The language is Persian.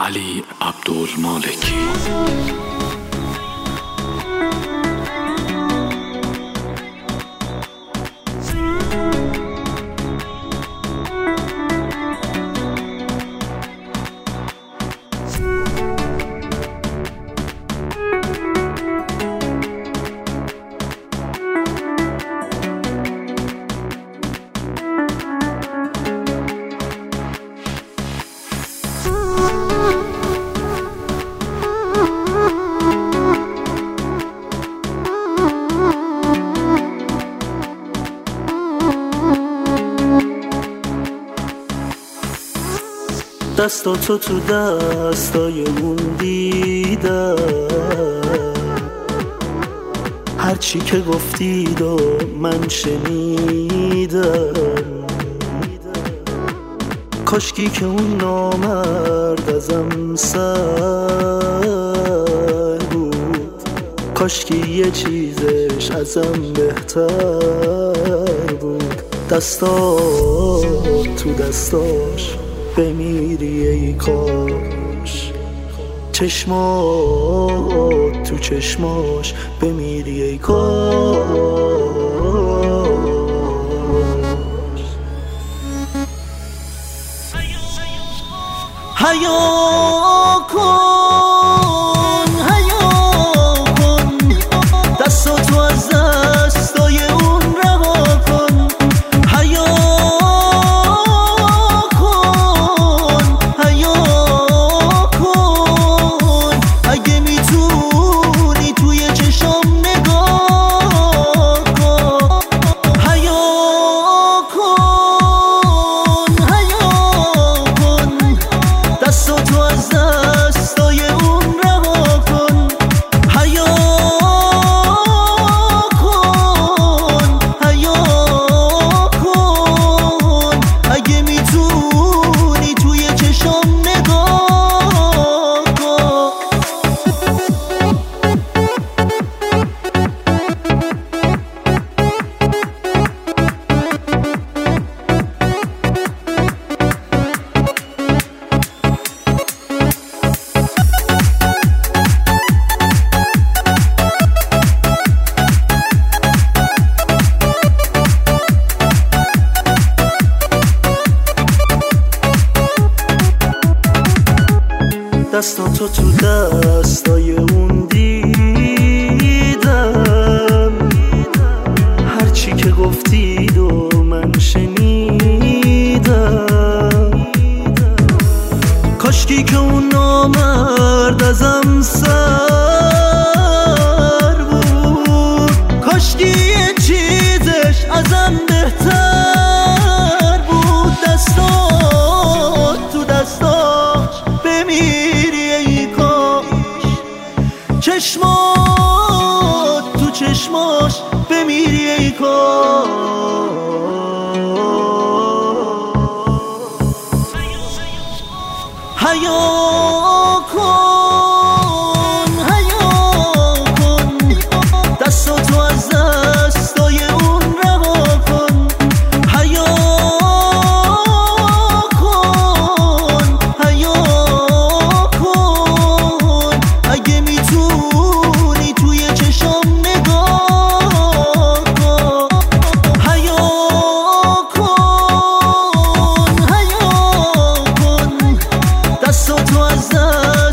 علی عبدالمالکی. دستاتو تو دستای اون دیدم، هرچی که گفتید و من شنیدم. کاشکی که اون نامرد ازم سر بود، کاشکی یه چیزش ازم بهتر بود. دستات تو دستاش بمیری ای کاش، چشمات تو چشماش بمیری ای کاش. حیا کن حیا کن، دستاتو از دستای اون رها کن. حیا کن حیا کن، اگه میتونی توی چشام نگاه کن. حیا کن حیا کن، دستاتو از دستای اون رها کن. حیا کن حیا کن، اگه میتونی توی چشام نگاه کن. دستاتو تو دستای اون دیدم، هرچی که گفتید و من شنیدم. کاشکی که اون نامرد ازم سر بود، کاشکی یه چیزش ازم بهتر بود. دستات تو دستاش بمیری ای کاش، چشمات تو چشماش بمیری ای کاش. حیا کن حیا کن، دستاتو از دستای اون رها کن. حیا کن حیا کن، اگه میتونی توی چشام نگاه کن. حیا کن حیا کن، دستاتو از